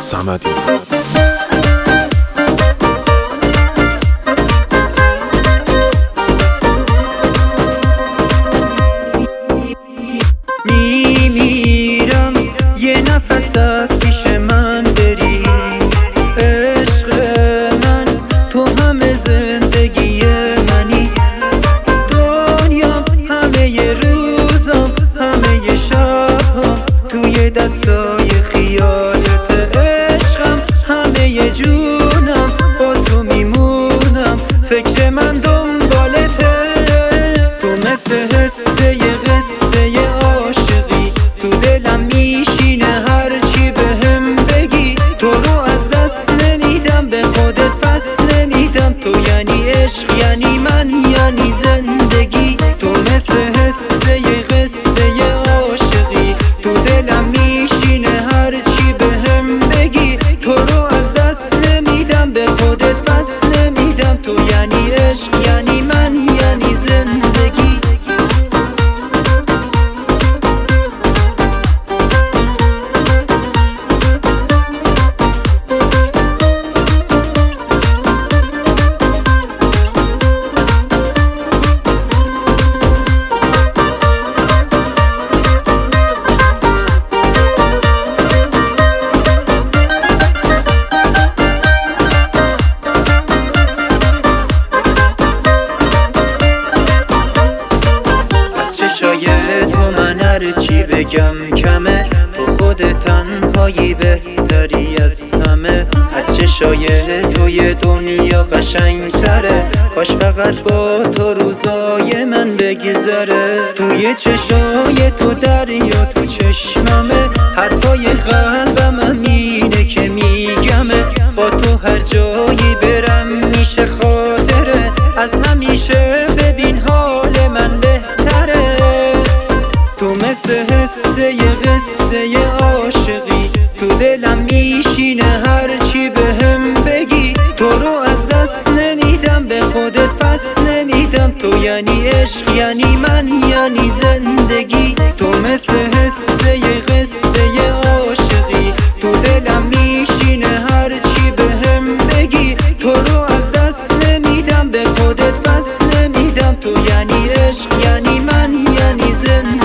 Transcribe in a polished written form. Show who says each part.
Speaker 1: صمدی.
Speaker 2: میمیرم یه نفس از پیش من بری، عشق من تو همه زندگی منی، دنیام همه ی روزم همه ی شبم توی دستای خیالت، عشقم همه ی جونم با تو میمونم، فکر من دنبالته، تو مثل حسه ی قصه ی عاشقی، تو دلم میشینه هرچی بهم بگی، تو رو از دست نمیدم به خودت پس نمیدم، تو یعنی عشق یعنی من یعنی زندگی، تو مثل حسه ی قصه ی عاشقی، تو دلم میشینه هرچی بهم بگی، تو رو از دست نمیدم به خودت پس نمیدم، تو یعنی عشق یعنی من یعنی زندگی. تو من هرچی بگم کمه، تو خود تنهایی بهتری از همه، از چشای توی دنیا قشنگ تره، کاش فقط با تو روزای من بگذره، توی چشای تو دریا تو چشممه، حرفای قلبم اینه که میگمه، با تو هر جایی برم میشه خاطره، از همیشه ببین حال من بهتره، تو مثل حسه ی قصه ی عاشقی، تو دلم میشینه هرچی بهم بگی، تو رو از دست نمیدم به خودت پس نمیدم، تو یعنی عشق یعنی من یعنی زندگی، تو مثل حسه ی قصه ی عاشقی، تو دلم میشینه هرچی بهم بگی، تو رو از دست نمیدم به خودت پس نمیدم، تو یعنی عشق یعنی من یعنی زندگی.